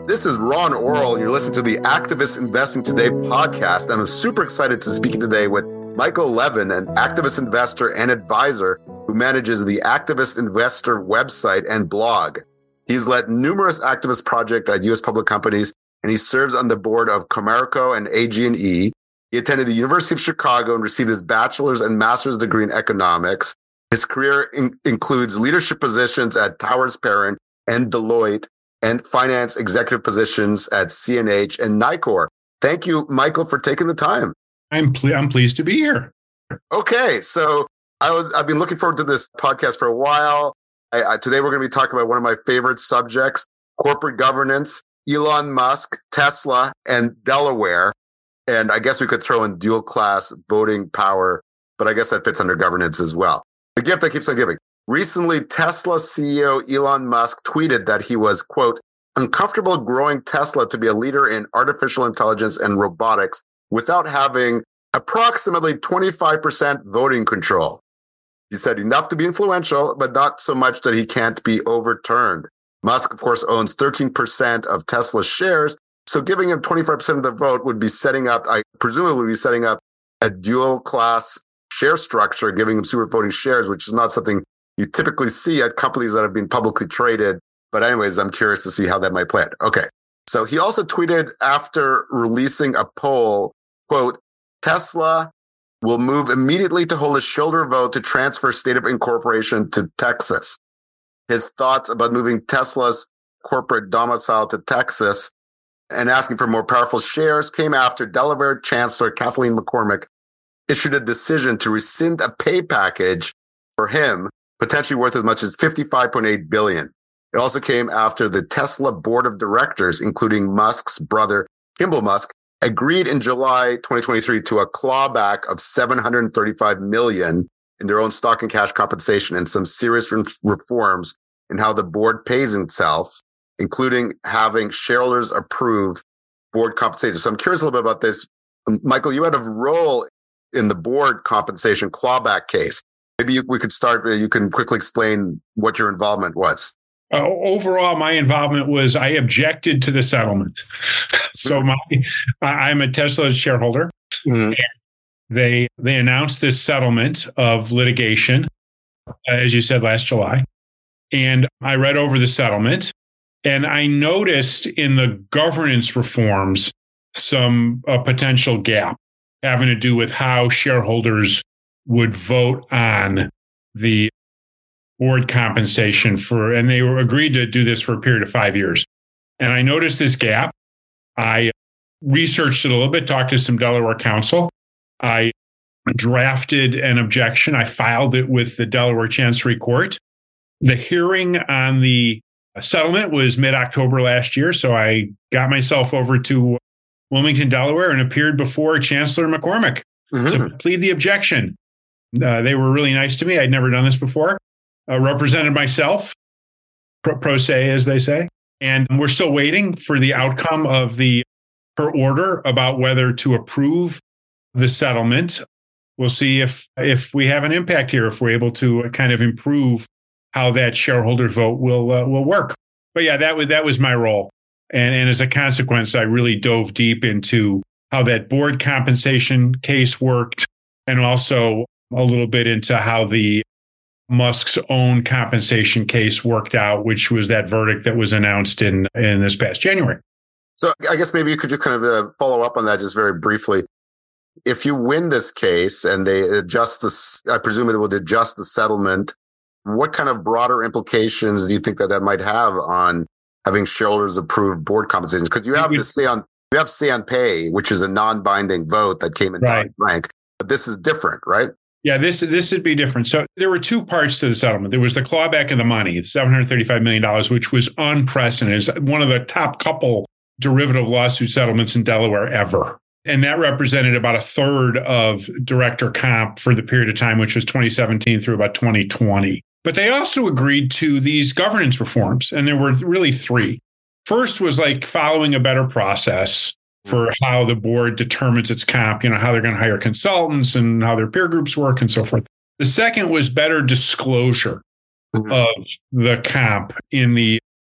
This is Ron Orel, and you're listening to the Activist Investing Today podcast. I'm super excited to speak today with Michael Levin, an activist investor and advisor who manages the Activist Investor website and blog. He's led numerous activist projects at U.S. public companies, and he serves on the board of Comerico and AG&E. He attended the University of Chicago and received his bachelor's and master's degree in economics. His career includes leadership positions at Towers Perrin and Deloitte, and finance executive positions at CNH and Nicor. Thank you, Michael, for taking the time. I'm pleased to be here. Okay, so I've been looking forward to this podcast for a while. Today we're going to be talking about one of my favorite subjects, corporate governance, Elon Musk, Tesla, and Delaware. And I guess we could throw in dual class voting power, but I guess that fits under governance as well. The gift that keeps on giving. Recently, Tesla CEO Elon Musk tweeted that he was, quote, uncomfortable growing Tesla to be a leader in artificial intelligence and robotics without having approximately 25% voting control. He said enough to be influential, but not so much that he can't be overturned. Musk, of course, owns 13% of Tesla's shares, so giving him 25% of the vote would be presumably be setting up a dual class share structure, giving him super voting shares, which is not something you typically see at companies that have been publicly traded. But anyways, I'm curious to see how that might play out. Okay. So he also tweeted after releasing a poll, quote, Tesla will move immediately to hold a shareholder vote to transfer state of incorporation to Texas. His thoughts about moving Tesla's corporate domicile to Texas and asking for more powerful shares came after Delaware Chancellor Kathleen McCormick issued a decision to rescind a pay package for him, potentially worth as much as $55.8 billion. It also came after the Tesla board of directors, including Musk's brother, Kimball Musk, agreed in July 2023 to a clawback of $735 million in their own stock and cash compensation and some serious reforms in how the board pays itself, including having shareholders approve board compensation. So I'm curious a little bit about this. Michael, you had a role in the board compensation clawback case. Maybe we could start, you can quickly explain what your involvement was. Overall, my involvement was I objected to the settlement. So I'm a Tesla shareholder. Mm-hmm. They announced this settlement of litigation, as you said, last July. And I read over the settlement, and I noticed in the governance reforms some potential gap having to do with how shareholders would vote on the board compensation and they were agreed to do this for a period of 5 years. And I noticed this gap. I researched it a little bit, talked to some Delaware counsel. I drafted an objection. I filed it with the Delaware Chancery Court. The hearing on the settlement was mid-October last year. So I got myself over to Wilmington, Delaware, and appeared before Chancellor McCormick to plead the objection. They were really nice to me. I'd never done this before. Represented myself, pro se, as they say. And we're still waiting for the outcome of her order about whether to approve the settlement. We'll see if we have an impact here, if we're able to kind of improve how that shareholder vote will work. But yeah, that was my role. And as a consequence, I really dove deep into how that board compensation case worked, and also a little bit into how the Musk's own compensation case worked out, which was that verdict that was announced in this past January. So I guess maybe you could just kind of follow up on that just very briefly. If you win this case and they adjust this, I presume it would adjust the settlement. What kind of broader implications do you think that might have on having shareholders approve board compensation? Because you have say on pay, which is a non-binding vote that came in Dodd-Frank, but this is different, right? Yeah, this would be different. So there were two parts to the settlement. There was the clawback of the money, $735 million, which was unprecedented. It's one of the top couple derivative lawsuit settlements in Delaware ever. And that represented about a third of director comp for the period of time, which was 2017 through about 2020. But they also agreed to these governance reforms, and there were really three. First was like following a better process for how the board determines its comp, how they're going to hire consultants and how their peer groups work and so forth. The second was better disclosure of the comp in the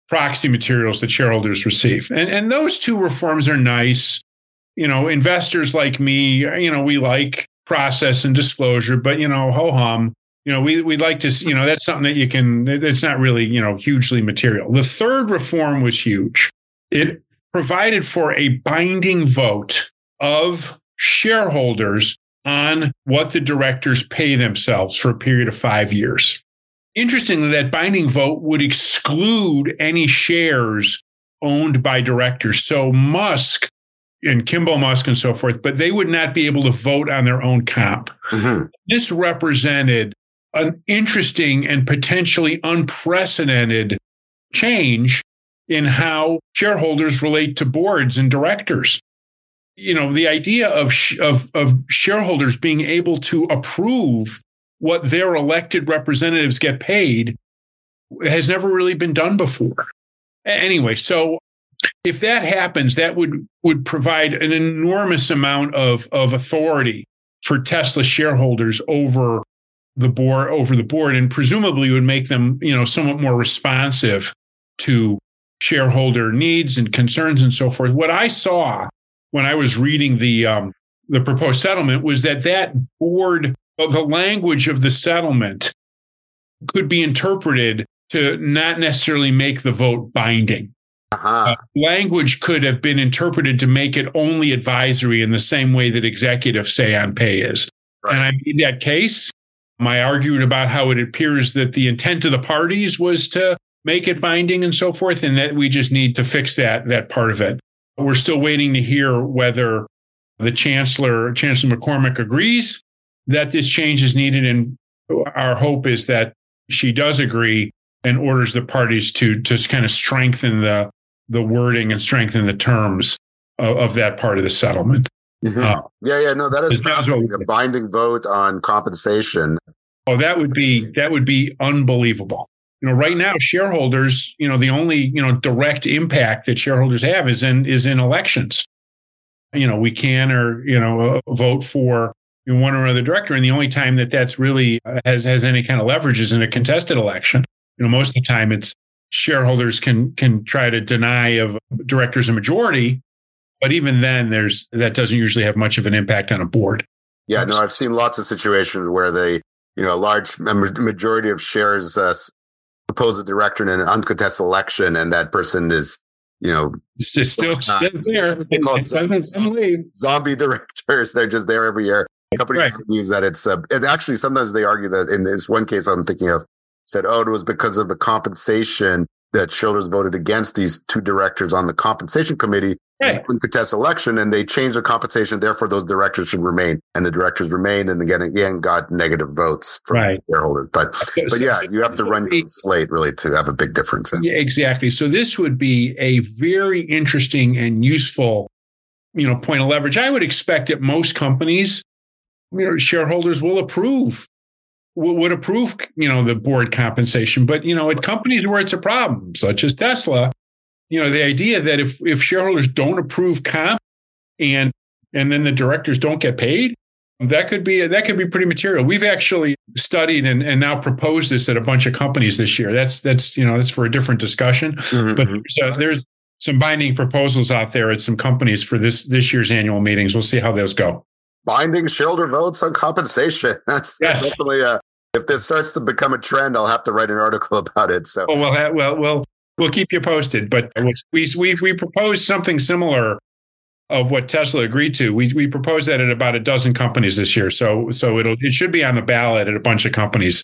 proxy materials that shareholders receive. And those two reforms are nice. Investors like me, we like process and disclosure, but, ho-hum, we'd like to, that's something that it's not really, hugely material. The third reform was huge. It provided for a binding vote of shareholders on what the directors pay themselves for a period of 5 years. Interestingly, that binding vote would exclude any shares owned by directors. So Musk and Kimball Musk and so forth, but they would not be able to vote on their own comp. Mm-hmm. This represented an interesting and potentially unprecedented change in how shareholders relate to boards and directors. The idea of shareholders being able to approve what their elected representatives get paid has never really been done before. Anyway, so if that happens, that would provide an enormous amount of authority for Tesla shareholders over the board, and presumably would make them, somewhat more responsive to shareholder needs and concerns and so forth. What I saw when I was reading the proposed settlement was that board, the language of the settlement could be interpreted to not necessarily make the vote binding. Language could have been interpreted to make it only advisory in the same way that executives say on pay is. Right. And I made that case. I argued about how it appears that the intent of the parties was to make it binding and so forth, and that we just need to fix that part of it. We're still waiting to hear whether the Chancellor McCormick, agrees that this change is needed. And our hope is that she does agree and orders the parties to kind of strengthen the wording and strengthen the terms of that part of the settlement. Mm-hmm. No, that is fascinating. A binding vote on compensation. Oh, that would be unbelievable. Right now, shareholders, the only, direct impact that shareholders have is in elections. We can vote for one or other director, and the only time that's really has any kind of leverage is in a contested election. Most of the time, it's shareholders can try to deny of directors a majority. But even then, that doesn't usually have much of an impact on a board. Yeah, no, I've seen lots of situations where a large majority of shares oppose a director in an uncontested election, and that person is, it's still there. They call it zombie directors. They're just there every year. Company argues that it's and actually sometimes they argue that in this one case I'm thinking of said, it was because of the compensation that shareholders voted against these two directors on the compensation committee in contest election, and they changed the compensation. Therefore, those directors should remain, and the directors remained, and again got negative votes from shareholders. But yeah, you have to run your slate really to have a big difference. Yeah, exactly. So this would be a very interesting and useful, point of leverage. I would expect that most companies, shareholders will approve. Would approve, the board compensation. But, at companies where it's a problem, such as Tesla, the idea that if shareholders don't approve comp and then the directors don't get paid, that could be pretty material. We've actually studied and now proposed this at a bunch of companies this year. That's for a different discussion. Mm-hmm. But there's some binding proposals out there at some companies for this year's annual meetings. We'll see how those go. Binding shareholder votes on compensation. That's definitely if this starts to become a trend, I'll have to write an article about it. So, we'll keep you posted. But we proposed something similar of what Tesla agreed to. We proposed that at about a dozen companies this year. So it should be on the ballot at a bunch of companies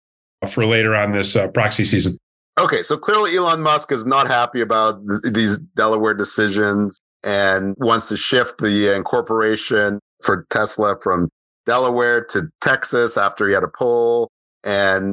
for later on this proxy season. Okay, so clearly Elon Musk is not happy about these Delaware decisions and wants to shift the incorporation for Tesla from Delaware to Texas after he had a poll. And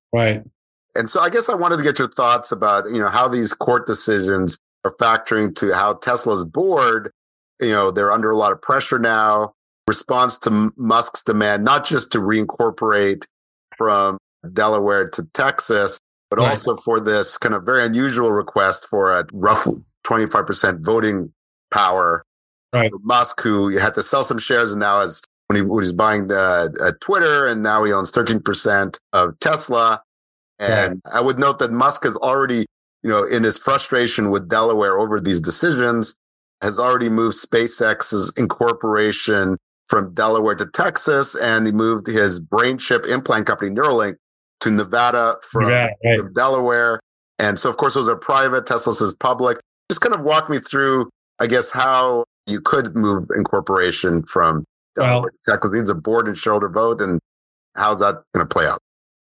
so I guess I wanted to get your thoughts about, how these court decisions are factoring to how Tesla's board, they're under a lot of pressure now, response to Musk's demand, not just to reincorporate from Delaware to Texas, but also for this kind of very unusual request for a roughly 25% voting power for Musk, who had to sell some shares and now when he was buying Twitter, and now he owns 13% of Tesla. And I would note that Musk has already, in his frustration with Delaware over these decisions, has already moved SpaceX's incorporation from Delaware to Texas, and he moved his brain chip implant company Neuralink to Nevada from Delaware. And so, of course, those are private. Tesla's is public. Just kind of walk me through, I guess, how you could move incorporation from Delaware to Texas. It needs a board and shareholder vote, and how's that going to play out?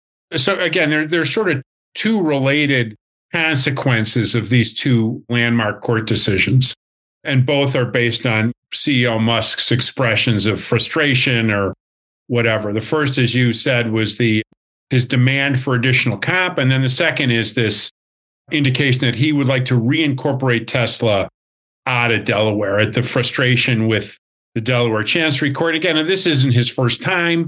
So again, there's sort of two related consequences of these two landmark court decisions, and both are based on CEO Musk's expressions of frustration or whatever. The first, as you said, was his demand for additional comp, and then the second is this indication that he would like to reincorporate Tesla out of Delaware, at the frustration with the Delaware Chancery Court. Again, and this isn't his first time.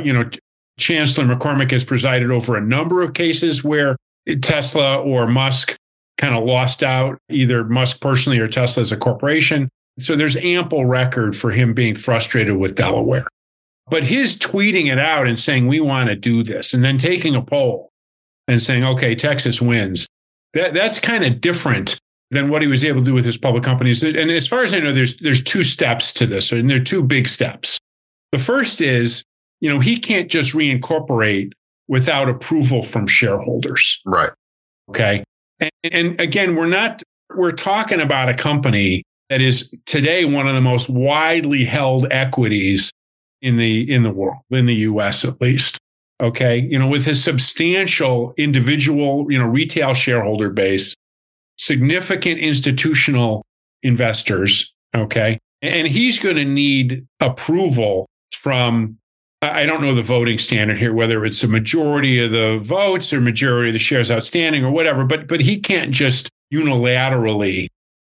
Chancellor McCormick has presided over a number of cases where Tesla or Musk kind of lost out, either Musk personally or Tesla as a corporation. So there's ample record for him being frustrated with Delaware. But his tweeting it out and saying, we want to do this, and then taking a poll and saying, okay, Texas wins, that's kind of different than what he was able to do with his public companies. And as far as I know, there's two steps to this, and there are two big steps. The first is, he can't just reincorporate without approval from shareholders. Right. Okay. And again, we're talking about a company that is today one of the most widely held equities in the world, in the US at least. Okay. With his substantial individual, retail shareholder base, significant institutional investors. Okay. And he's going to need approval from, I don't know the voting standard here, whether it's a majority of the votes or majority of the shares outstanding or whatever, but he can't just unilaterally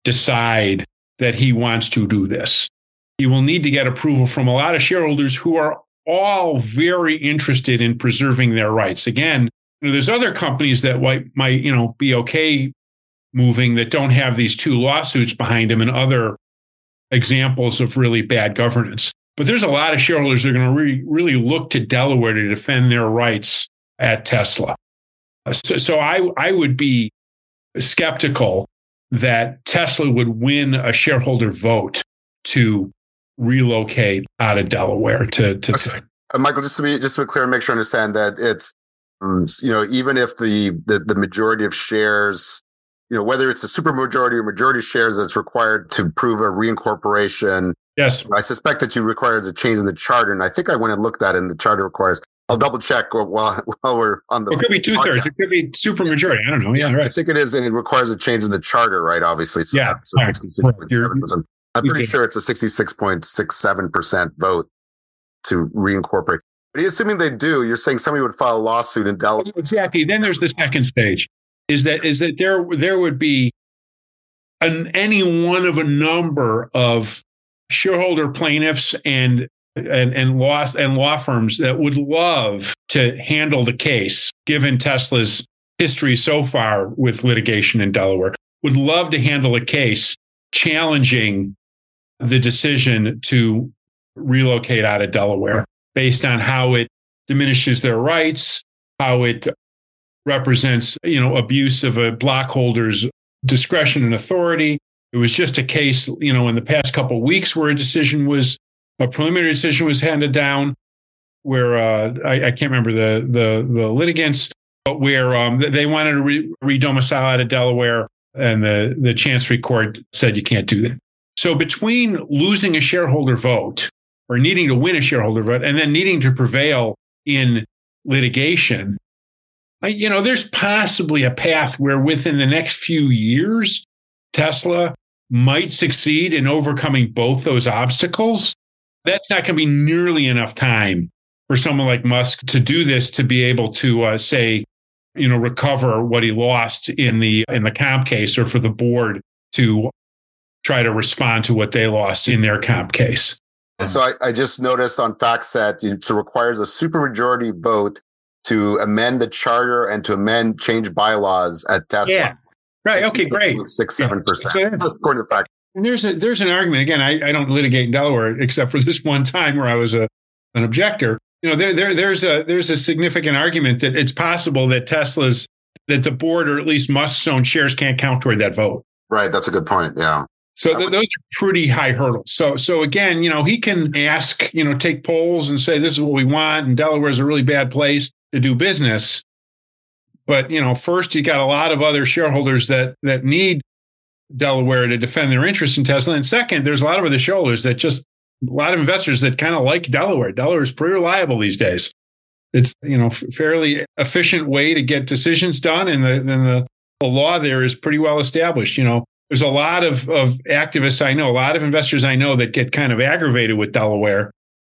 decide that he wants to do this. He will need to get approval from a lot of shareholders who are all very interested in preserving their rights. Again, there's other companies that might be okay moving that don't have these two lawsuits behind them and other examples of really bad governance. But there's a lot of shareholders that are going to really look to Delaware to defend their rights at Tesla. So I would be skeptical that Tesla would win a shareholder vote to relocate out of Delaware to Michael, just to be clear, make sure I understand that it's, even if the majority of shares, whether it's a supermajority or majority of shares that's required to prove a reincorporation. Yes. I suspect that you require a change in the charter. And I think I went and looked at it, and the charter requires, I'll double check while we're on the. It could be 2/3. It could be supermajority. I don't know. Yeah, right. I think it is. And it requires a change in the charter, right? Obviously. So yeah. It's a 66.7%. I'm pretty sure it's a 66.67% vote to reincorporate. But assuming they do, you're saying somebody would file a lawsuit in Delaware. Exactly. Then there's the second stage. Is that there would be any one of a number of shareholder plaintiffs and law firms that would love to handle the case, given Tesla's history so far with litigation in Delaware, would love to handle a case challenging the decision to relocate out of Delaware based on how it diminishes their rights, how it represents, abuse of a blockholder's discretion and authority. It was just a case, in the past couple of weeks where a preliminary decision was handed down, where I can't remember the litigants, but where they wanted to re-domicile out of Delaware, and the Chancery Court said you can't do that. So between losing a shareholder vote or needing to win a shareholder vote and then needing to prevail in litigation, there's possibly a path where within the next few years, Tesla might succeed in overcoming both those obstacles. That's not going to be nearly enough time for someone like Musk to do this, to be able to recover what he lost in the comp case, or for the board to try to respond to what they lost in their comp case. So I just noticed on FactSet, it requires a supermajority vote to amend the charter and to change bylaws at Tesla. Yeah. Right. Okay, great. 6-7%. According to fact. And there's an argument. Again, I don't litigate in Delaware except for this one time where I was an objector. There's a significant argument that it's possible that Tesla's that the board, or at least Musk's own shares, can't count toward that vote. Right. That's a good point. Yeah. So those are pretty high hurdles. So again, he can ask, take polls and say, this is what we want. And Delaware is a really bad place to do business. But, first, you got a lot of other shareholders that need Delaware to defend their interest in Tesla. And second, there's a lot of other shareholders a lot of investors that kind of like Delaware. Delaware is pretty reliable these days. It's, fairly efficient way to get decisions done. And the law there is pretty well established. There's a lot of activists I know, a lot of investors I know that get kind of aggravated with Delaware,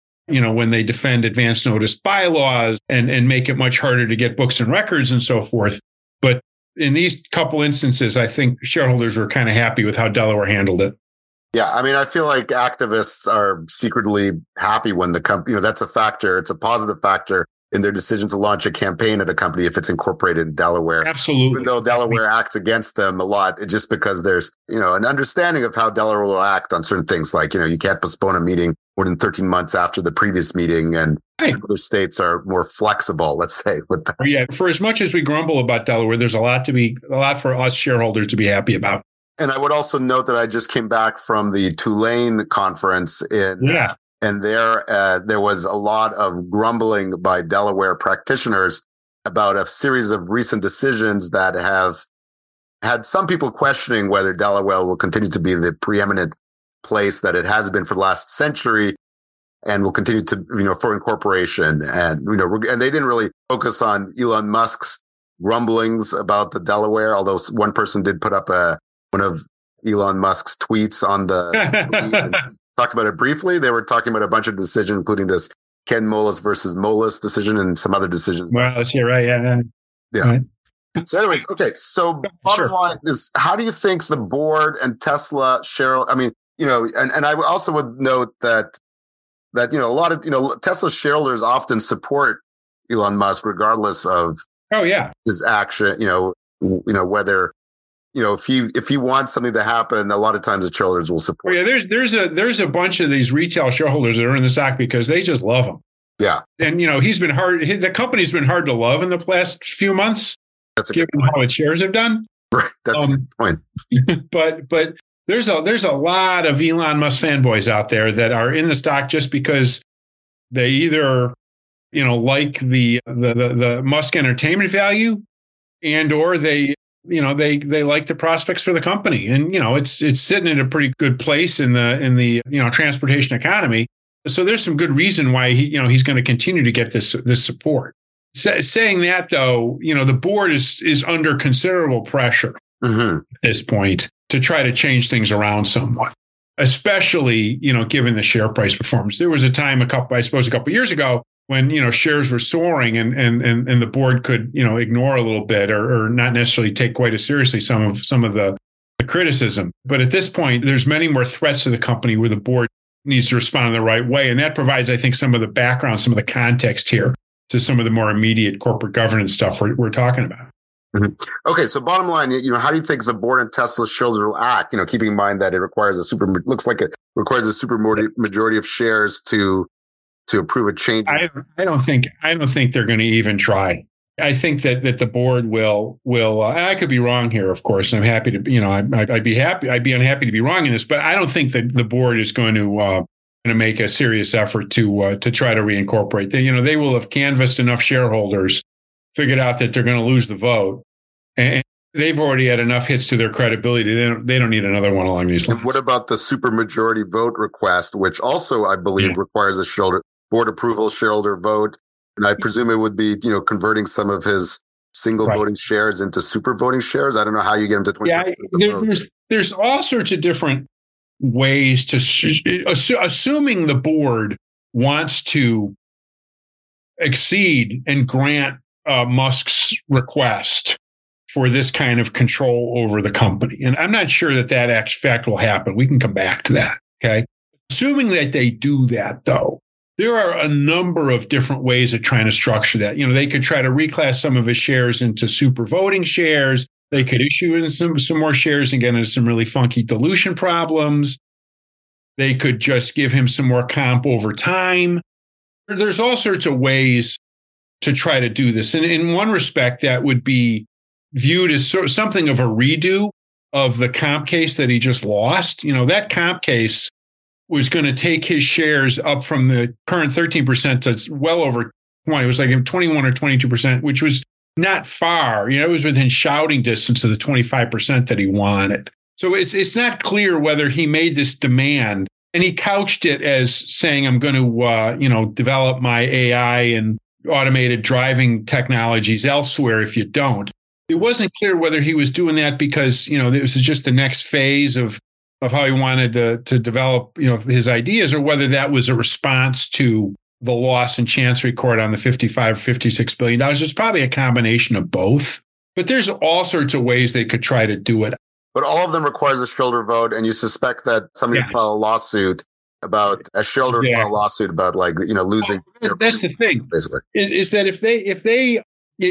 when they defend advance notice bylaws and make it much harder to get books and records and so forth. But in these couple instances, I think shareholders were kind of happy with how Delaware handled it. Yeah. I mean, I feel like activists are secretly happy when the company, that's a factor. It's a positive factor in their decision to launch a campaign at a company if it's incorporated in Delaware. Absolutely. Even though Delaware acts against them a lot, it's just because there's, an understanding of how Delaware will act on certain things. Like, you can't postpone a meeting more than 13 months after the previous meeting. And other states are more flexible, let's say, with that. Yeah. For as much as we grumble about Delaware, there's a lot for us shareholders to be happy about. And I would also note that I just came back from the Tulane conference and there was a lot of grumbling by Delaware practitioners about a series of recent decisions that have had some people questioning whether Delaware will continue to be the preeminent place that it has been for the last century and will continue to, for incorporation. And, and they didn't really focus on Elon Musk's grumblings about the Delaware, although one person did put up one of Elon Musk's tweets on the talked about it briefly. They were talking about a bunch of decisions, including this Ken Moelis versus Moelis decision and some other decisions. Well, you're right. Yeah. Right. So anyways, okay. So bottom line is, how do you think the board and Tesla share? I mean, and I also would note that a lot of, Tesla shareholders often support Elon Musk regardless of his action, whether if he wants something to happen, a lot of times the shareholders will support. Yeah, there's a bunch of these retail shareholders that are in the stock because they just love him. Yeah, and he's been hard. The company's been hard to love in the last few months. That's a given good point. How its shares have done. Right, that's a good point. but there's a lot of Elon Musk fanboys out there that are in the stock just because they either like the Musk entertainment value, and or they like the prospects for the company. And, it's sitting in a pretty good place in the transportation economy. So there's some good reason why he's going to continue to get this support. Saying that, though, the board is under considerable pressure at this point to try to change things around somewhat, especially, given the share price performance. There was a time a couple years ago when, shares were soaring and the board could, ignore a little bit or not necessarily take quite as seriously some of the criticism. But at this point, there's many more threats to the company where the board needs to respond in the right way. And that provides, I think, some of the background, some of the context here to some of the more immediate corporate governance stuff we're talking about. Mm-hmm. Okay, so bottom line, how do you think the board and Tesla shareholders will act? Keeping in mind that it requires a super majority of shares to approve a change. I don't think they're going to even try. I think that the board will. I could be wrong here, of course. And I'm happy to. I'd be unhappy to be wrong in this, but I don't think that the board is going to make a serious effort to try to reincorporate. They will have canvassed enough shareholders, figured out that they're going to lose the vote, and they've already had enough hits to their credibility. They don't need another one along these lines. And what about the supermajority vote request, which also I believe requires a board approval shareholder vote? And I presume it would be, converting some of his single voting shares into super voting shares. I don't know how you get them to 20%. Yeah, there's all sorts of different ways to, assuming the board wants to exceed and grant Musk's request for this kind of control over the company. And I'm not sure that fact will happen. We can come back to that. Okay. Assuming that they do that, though, there are a number of different ways of trying to structure that. They could try to reclass some of his shares into super voting shares. They could issue in some more shares and get into some really funky dilution problems. They could just give him some more comp over time. There's all sorts of ways to try to do this. And in one respect, that would be viewed as sort of something of a redo of the comp case that he just lost. That comp case was going to take his shares up from the current 13% to well over 20. It was like 21 or 22%, which was not far. It was within shouting distance of the 25% that he wanted. So it's not clear whether he made this demand, and he couched it as saying, I'm going to, develop my AI and automated driving technologies elsewhere if you don't. It wasn't clear whether he was doing that because, this is just the next phase of how he wanted to develop, his ideas, or whether that was a response to the loss in Chancery Court on the $56 billion. It's probably a combination of both. But there's all sorts of ways they could try to do it. But all of them requires a shareholder vote, and you suspect that somebody would file a lawsuit about losing. That's the thing, basically, is that if they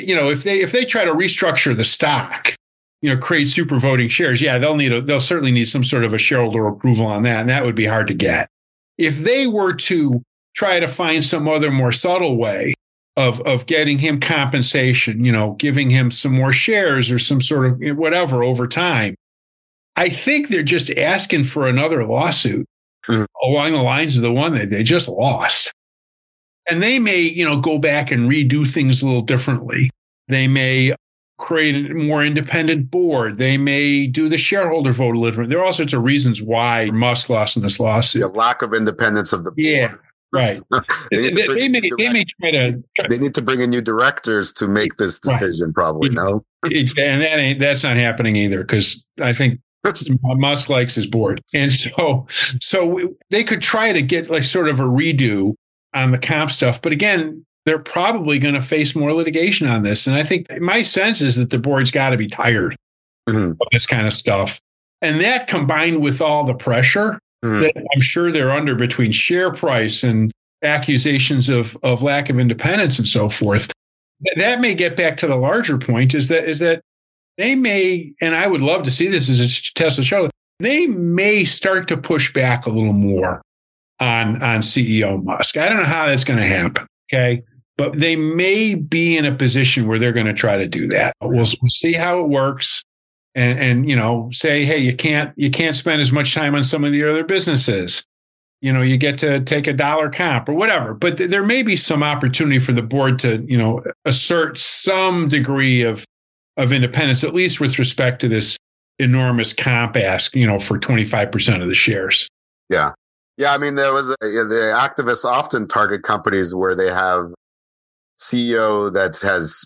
try to restructure the stock, create super voting shares, they'll certainly need some sort of a shareholder approval on that, and that would be hard to get. If they were to try to find some other more subtle way of getting him compensation, giving him some more shares or some sort of whatever over time, I think they're just asking for another lawsuit along the lines of the one that they just lost. And they may, go back and redo things a little differently. They may create a more independent board. They may do the shareholder vote a little different. There are all sorts of reasons why Musk lost in this lawsuit. The lack of independence of the board. Yeah, right. they may try to. They need to bring in new directors to make this decision, probably, no? And that's not happening either, because I think Musk likes his board. And so they could try to get like sort of a redo on the comp stuff. But again, they're probably going to face more litigation on this. And I think my sense is that the board's got to be tired of this kind of stuff. And that combined with all the pressure that I'm sure they're under between share price and accusations of lack of independence and so forth, that may get back to the larger point is that they may, and I would love to see this as a Tesla show, they may start to push back a little more on CEO Musk. I don't know how that's going to happen, okay? But they may be in a position where they're going to try to do that. We'll see how it works, and say, hey, you can't spend as much time on some of the other businesses. You get to take a dollar comp or whatever. But there may be some opportunity for the board to assert some degree of independence, at least with respect to this enormous comp ask, for 25% of the shares. Yeah. Yeah. I mean, the activists often target companies where they have CEO that has,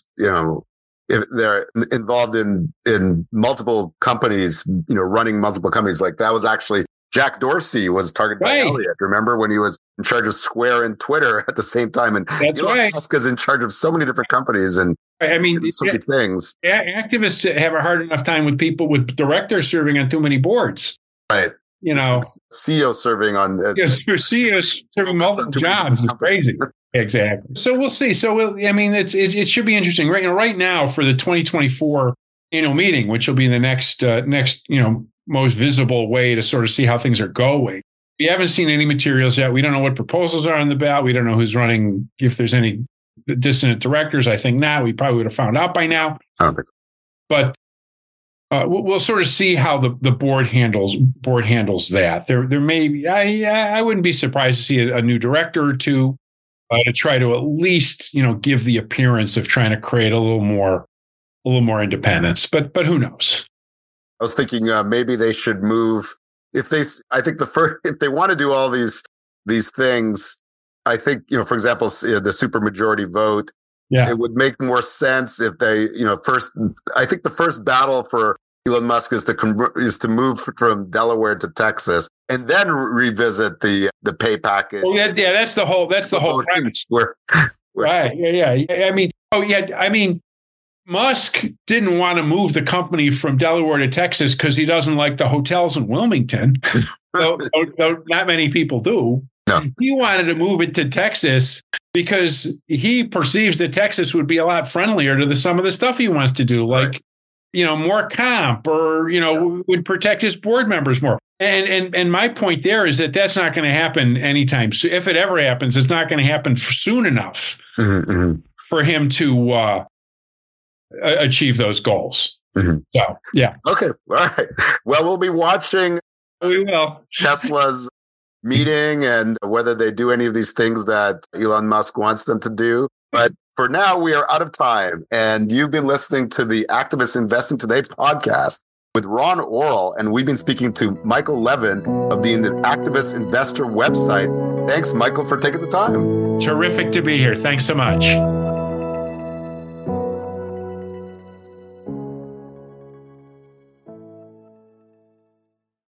if they're involved in multiple companies, running multiple companies. Like that was actually Jack Dorsey was targeted by Elliott. Remember when he was in charge of Square and Twitter at the same time? And Elon Musk is in charge of so many different companies and so many things. Activists have a hard enough time with people with directors serving on too many boards. Right. CEO serving on CEOs serving multiple jobs is crazy. Exactly. So we'll see. So it should be interesting. Right now for the 2024 annual meeting, which will be the next most visible way to sort of see how things are going. We haven't seen any materials yet. We don't know what proposals are on the ballot. We don't know who's running, if there's any dissonant directors. I think not. We probably would have found out by now. But we'll sort of see how the board handles that. There may be. I wouldn't be surprised to see a new director or two to try to at least give the appearance of trying to create a little more independence. But who knows? I was thinking maybe they should move if they want to do all these things. I think, for example, the supermajority vote, it would make more sense if they, first, I think the first battle for Elon Musk is to move from Delaware to Texas and then revisit the pay package. Well, yeah, that's the whole premise. Right. Yeah. I mean, Musk didn't want to move the company from Delaware to Texas because he doesn't like the hotels in Wilmington, though not many people do. No. He wanted to move it to Texas because he perceives that Texas would be a lot friendlier to some of the stuff he wants to do, like, more comp or, would protect his board members more. And my point there is that that's not going to happen anytime soon. If it ever happens, it's not going to happen soon enough for him to achieve those goals. Mm-hmm. So, yeah. Okay. All right. Well, we'll be watching We will. Tesla's meeting and whether they do any of these things that Elon Musk wants them to do. But for now, we are out of time. And you've been listening to the Activist Investing Today podcast with Ron Orol. And we've been speaking to Michael Levin of the Activist Investor website. Thanks, Michael, for taking the time. Terrific to be here. Thanks so much.